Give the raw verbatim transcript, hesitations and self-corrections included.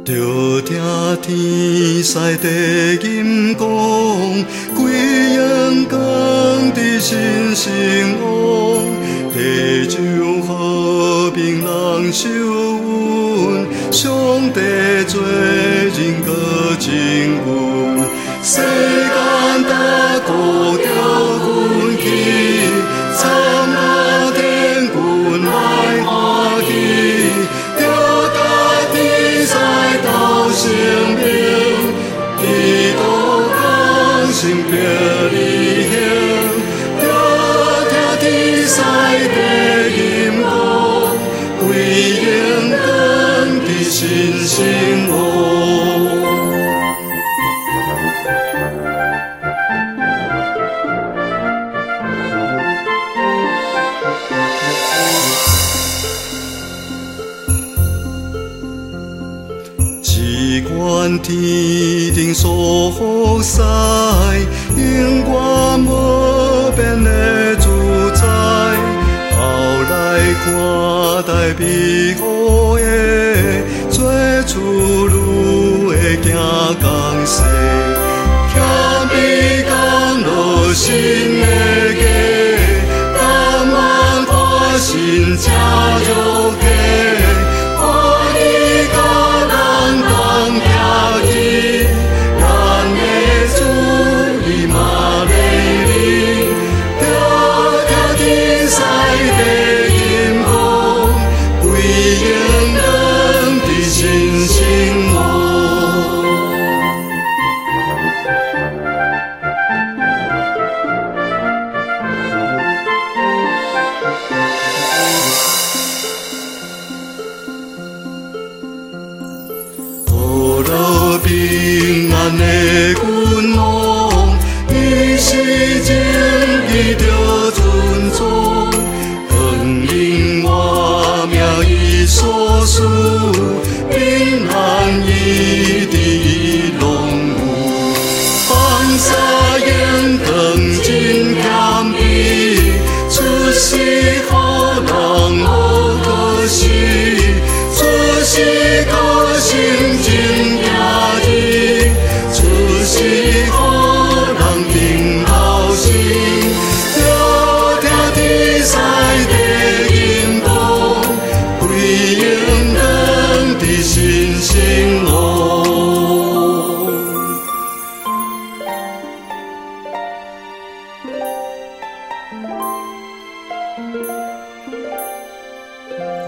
就听天西地音讲，归阳光伫心生旺，地上和平人受恩，上帝做人个真稳，世间大国着运气，参那天君来欢喜，着家己赛道生命，基督降生别离乡，着听天西地音乐，归阳光伫心生旺。只愿天顶所福塞，永远无变的自在。后来看待美好的，做出路的行江西，徛美江落新的家，甘愿花心吃肉体。平安的君王，伊是正义着尊重，光阴我命伊所赐，平安伊伫伊拢有，放下眼光真谦卑，出世好人无可惜，出世个性真。 Thank you.